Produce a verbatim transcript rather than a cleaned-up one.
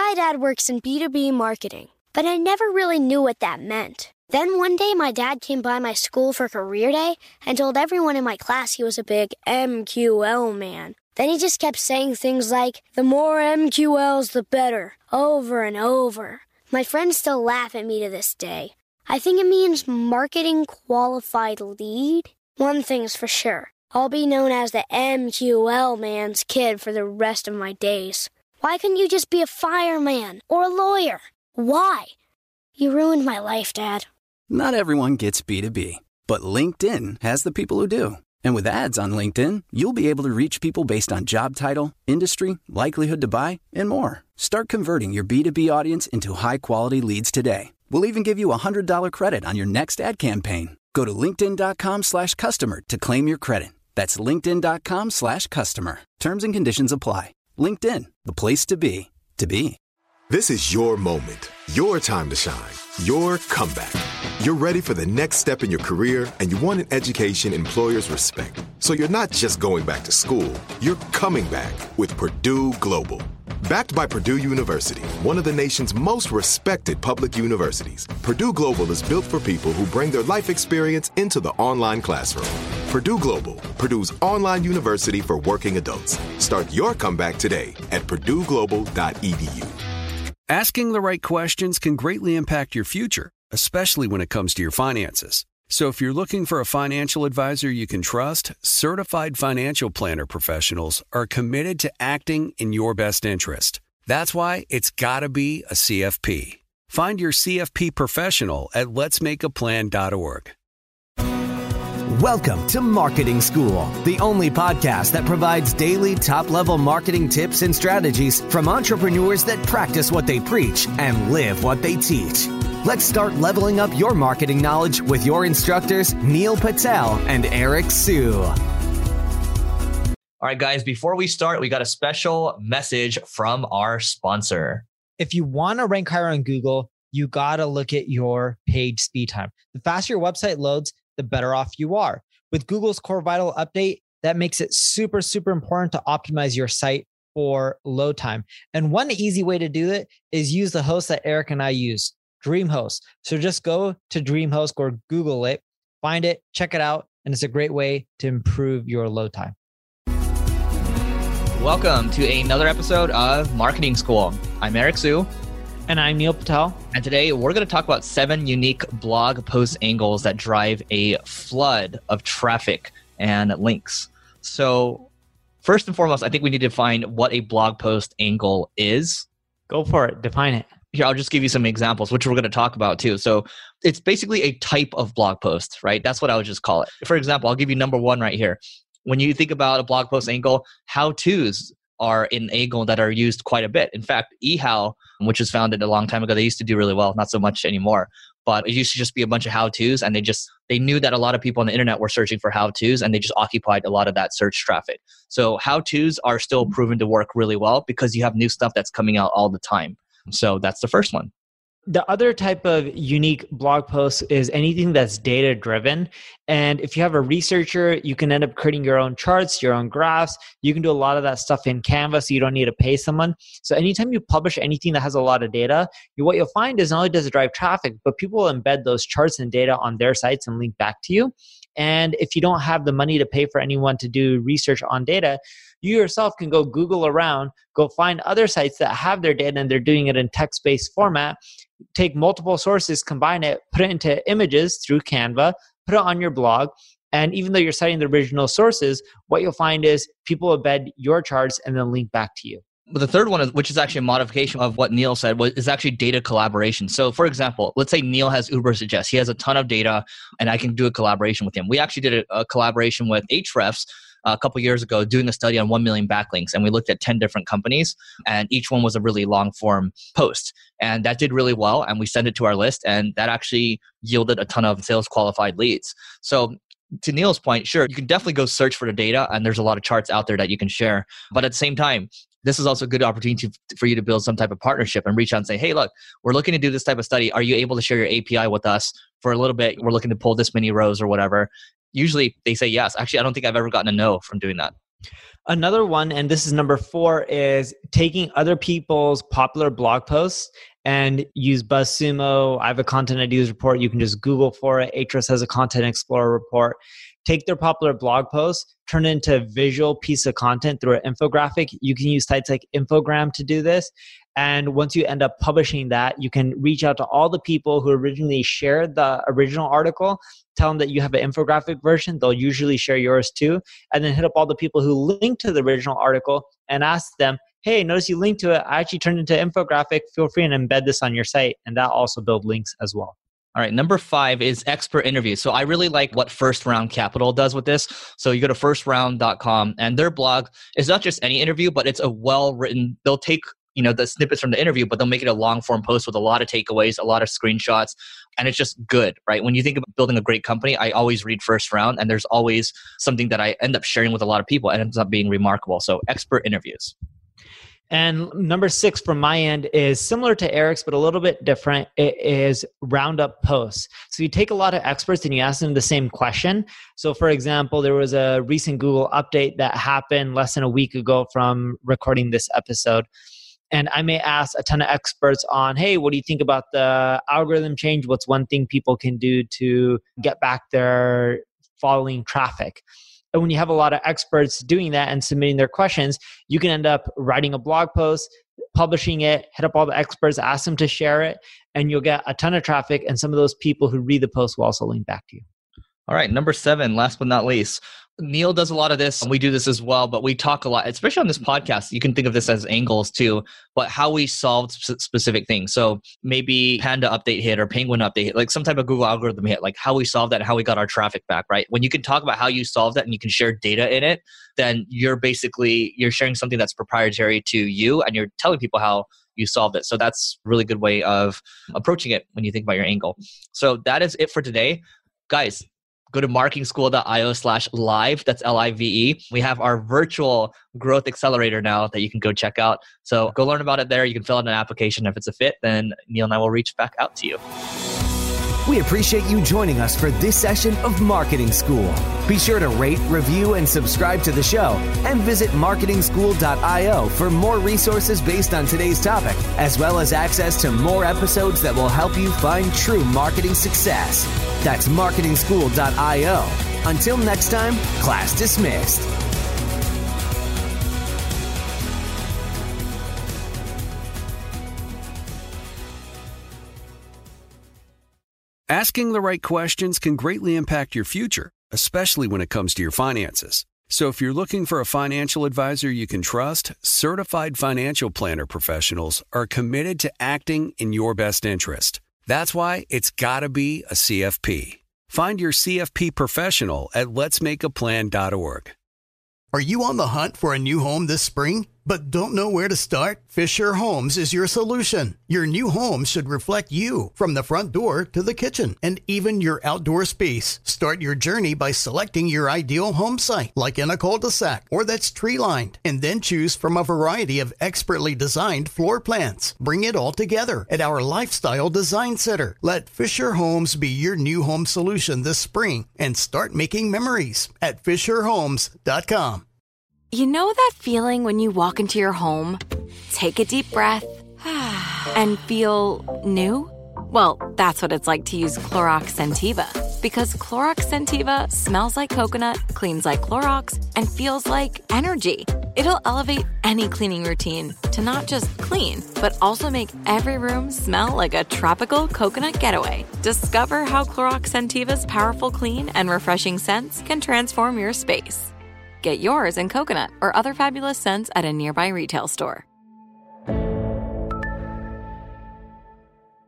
My dad works in B two B marketing, but I never really knew what that meant. Then one day, my dad came by my school for career day and told everyone in my class he was a big M Q L man. Then he just kept saying things like, the more M Q Ls, the better, over and over. My friends still laugh at me to this day. I think it means marketing qualified lead. One thing's for sure, I'll be known as the M Q L man's kid for the rest of my days. Why couldn't you just be a fireman or a lawyer? Why? You ruined my life, Dad. Not everyone gets B two B, but LinkedIn has the people who do. And with ads on LinkedIn, you'll be able to reach people based on job title, industry, likelihood to buy, and more. Start converting your B two B audience into high-quality leads today. We'll even give you a one hundred dollars credit on your next ad campaign. Go to linkedin.com slash customer to claim your credit. That's linkedin.com slash customer. Terms and conditions apply. LinkedIn, the place to be, to be. This is your moment, your time to shine, your comeback. You're ready for the next step in your career, and you want an education employers respect. So you're not just going back to school, you're coming back with Purdue Global. Backed by Purdue University, one of the nation's most respected public universities, Purdue Global is built for people who bring their life experience into the online classroom. Purdue Global, Purdue's online university for working adults. Start your comeback today at purdue global dot e d u. Asking the right questions can greatly impact your future, especially when it comes to your finances. So if you're looking for a financial advisor you can trust, certified financial planner professionals are committed to acting in your best interest. That's why it's got to be a C F P. Find your C F P professional at lets make a plan dot org. Welcome to Marketing School, the only podcast that provides daily top-level marketing tips and strategies from entrepreneurs that practice what they preach and live what they teach. Let's start leveling up your marketing knowledge with your instructors, Neil Patel and Eric Siu. All right, guys, before we start, we got a special message from our sponsor. If you want to rank higher on Google, you got to look at your page speed time. The faster your website loads, the better off you are. With Google's Core Vital update, that makes it super, super important to optimize your site for load time. And one easy way to do it is use the host that Eric and I use, DreamHost. So just go to DreamHost or Google it, find it, check it out, and it's a great way to improve your load time. Welcome to another episode of Marketing School. I'm Eric Siu. And I'm Neil Patel. And today we're going to talk about seven unique blog post angles that drive a flood of traffic and links. So first and foremost, I think we need to define what a blog post angle is. Go for it. Define it. Here, I'll just give you some examples, which we're going to talk about too. So it's basically a type of blog post, right? That's what I would just call it. For example, I'll give you number one right here. When you think about a blog post angle, how-tos are an angle that are used quite a bit. In fact, eHow, which was founded a long time ago, they used to do really well, not so much anymore. But it used to just be a bunch of how-tos, and they just they knew that a lot of people on the internet were searching for how-tos, and they just occupied a lot of that search traffic. So how-tos are still proven to work really well because you have new stuff that's coming out all the time. So that's the first one. The other type of unique blog post is anything that's data driven. And if you have a researcher, you can end up creating your own charts, your own graphs. You can do a lot of that stuff in Canva, so you don't need to pay someone. So anytime you publish anything that has a lot of data, you, what you'll find is not only does it drive traffic, but people will embed those charts and data on their sites and link back to you. And if you don't have the money to pay for anyone to do research on data, you yourself can go Google around, go find other sites that have their data and they're doing it in text-based format, take multiple sources, combine it, put it into images through Canva, put it on your blog. And even though you're citing the original sources, what you'll find is people embed your charts and then link back to you. But the third one, is, which is actually a modification of what Neil said, was, is actually data collaboration. So for example, let's say Neil has Ubersuggest. He has a ton of data and I can do a collaboration with him. We actually did a, a collaboration with Ahrefs a couple years ago doing a study on one million backlinks. And we looked at ten different companies and each one was a really long form post. And that did really well. And we sent it to our list and that actually yielded a ton of sales qualified leads. So to Neil's point, sure, you can definitely go search for the data and there's a lot of charts out there that you can share. But at the same time, this is also a good opportunity for you to build some type of partnership and reach out and say, hey, look, we're looking to do this type of study. Are you able to share your A P I with us for a little bit? We're looking to pull this many rows or whatever. Usually they say yes. Actually, I don't think I've ever gotten a no from doing that. Another one, and this is number four, is taking other people's popular blog posts and use BuzzSumo. I have a content ideas report. You can just Google for it. Ahrefs has a content explorer report. Take their popular blog posts, turn it into a visual piece of content through an infographic. You can use sites like Infogram to do this. And once you end up publishing that, you can reach out to all the people who originally shared the original article, tell them that you have an infographic version. They'll usually share yours too. And then hit up all the people who linked to the original article and ask them, hey, notice you linked to it. I actually turned it into an infographic. Feel free and embed this on your site. And that also builds links as well. All right, number five is expert interviews. So I really like what First Round Capital does with this. So you go to first round dot com and their blog is not just any interview, but it's a well-written, they'll take you know the snippets from the interview, but they'll make it a long form post with a lot of takeaways, a lot of screenshots, and it's just good, right? When you think about building a great company, I always read First Round, and there's always something that I end up sharing with a lot of people and ends up being remarkable. So expert interviews. And number six from my end is similar to Eric's, but a little bit different. It is roundup posts. So you take a lot of experts and you ask them the same question. So for example, there was a recent Google update that happened less than a week ago from recording this episode. And I may ask a ton of experts on, hey, what do you think about the algorithm change? What's one thing people can do to get back their following traffic? And when you have a lot of experts doing that and submitting their questions, you can end up writing a blog post, publishing it, hit up all the experts, ask them to share it, and you'll get a ton of traffic. And some of those people who read the post will also link back to you. All right, number seven, last but not least. Neil does a lot of this, and we do this as well, but we talk a lot, especially on this podcast. You can think of this as angles too, but how we solved sp- specific things. So maybe Panda update hit or Penguin update hit, like some type of Google algorithm hit, like how we solved that and how we got our traffic back, right? When you can talk about how you solved that and you can share data in it, then you're basically, you're sharing something that's proprietary to you and you're telling people how you solved it. So that's a really good way of approaching it when you think about your angle. So that is it for today. Guys, go to marketing school dot io slash live. That's L I V E. We have our virtual growth accelerator now that you can go check out. So go learn about it there. You can fill out an application. If it's a fit, then Neil and I will reach back out to you. We appreciate you joining us for this session of Marketing School. Be sure to rate, review, and subscribe to the show, and visit marketing school dot io for more resources based on today's topic, as well as access to more episodes that will help you find true marketing success. That's marketing school dot io. Until next time, class dismissed. Asking the right questions can greatly impact your future, especially when it comes to your finances. So if you're looking for a financial advisor you can trust, certified financial planner professionals are committed to acting in your best interest. That's why it's got to be a C F P. Find your C F P professional at lets make a plan dot org. Are you on the hunt for a new home this spring, but don't know where to start? Fisher Homes is your solution. Your new home should reflect you, from the front door to the kitchen, and even your outdoor space. Start your journey by selecting your ideal home site, like in a cul-de-sac or that's tree-lined, and then choose from a variety of expertly designed floor plans. Bring it all together at our Lifestyle Design Center. Let Fisher Homes be your new home solution this spring and start making memories at fisher homes dot com. You know that feeling when you walk into your home, take a deep breath, and feel new? Well, that's what it's like to use Clorox Scentiva. Because Clorox Scentiva smells like coconut, cleans like Clorox, and feels like energy. It'll elevate any cleaning routine to not just clean, but also make every room smell like a tropical coconut getaway. Discover how Clorox Scentiva's powerful clean and refreshing scents can transform your space. Get yours in coconut or other fabulous scents at a nearby retail store.